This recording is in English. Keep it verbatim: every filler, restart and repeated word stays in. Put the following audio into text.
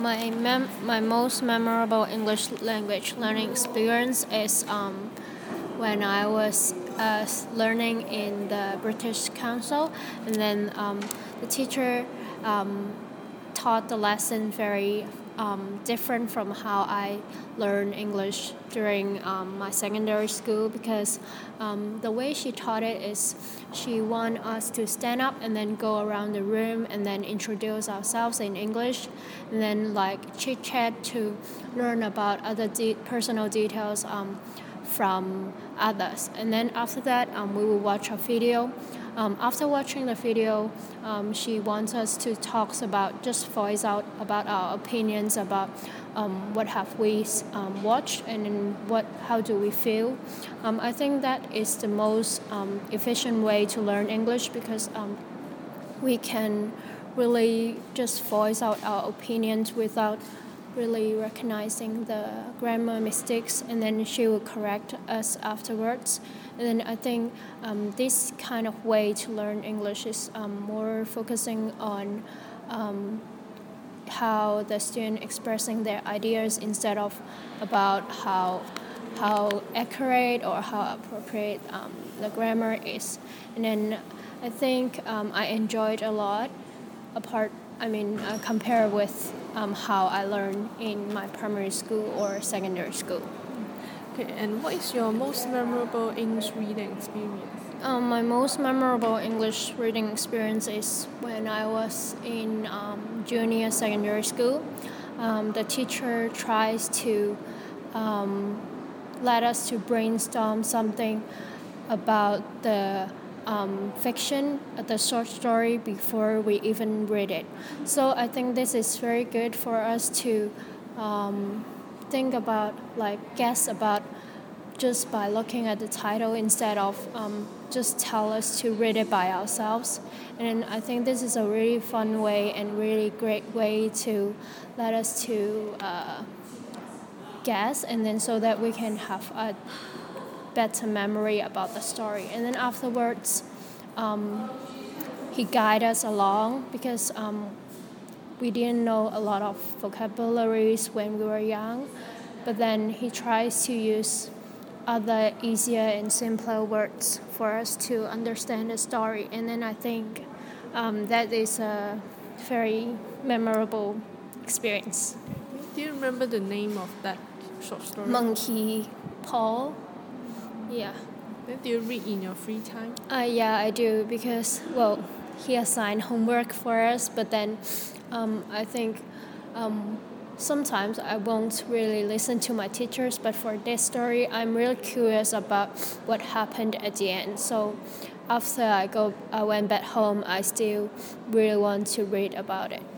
My mem- my most memorable English language learning experience is um, when I was uh, learning in the British Council, and then um, the teacher um, taught the lesson very um, different from how I learned English during um, my secondary school, because um, the way she taught it is she wanted us to stand up and then go around the room and then introduce ourselves in English, and then like chit chat to learn about other de- personal details um, from others. And then after that, um, we will watch a video. Um, after watching the video, um, she wants us to talk about, just voice out about our opinions about um, what have we um, watched, and then what, how do we feel. Um, I think that is the most um, efficient way to learn English, because um, we can really just voice out our opinions without really recognizing the grammar mistakes, and then she will correct us afterwards. And then I think um, this kind of way to learn English is um, more focusing on um, how the student expressing their ideas, instead of about how how accurate or how appropriate um, the grammar is. And then I think um, I enjoyed a lot apart I mean uh, compared with um, how I learned in my primary school or secondary school. Okay, and what is your most memorable English reading experience? Um, my most memorable English reading experience is when I was in um, junior secondary school. Um, the teacher tries to um, let us to brainstorm something about the um, fiction, uh, the short story, before we even read it. So I think this is very good for us to um, think about, like guess about, just by looking at the title, instead of um, just tell us to read it by ourselves. And I think this is a really fun way and really great way to let us to uh, guess, and then so that we can have a better memory about the story. And then afterwards, um, he guided us along, because um, we didn't know a lot of vocabularies when we were young, but then he tries to use other easier and simpler words for us to understand the story. And then I think um, that is a very memorable experience. Do you remember the name of that short story? Monkey Paul. Yeah. Then do you read in your free time? Uh, yeah, I do, because, well, he assigned homework for us, but then um, I think um, sometimes I won't really listen to my teachers, but for this story, I'm really curious about what happened at the end. So after I go, I went back home, I still really want to read about it.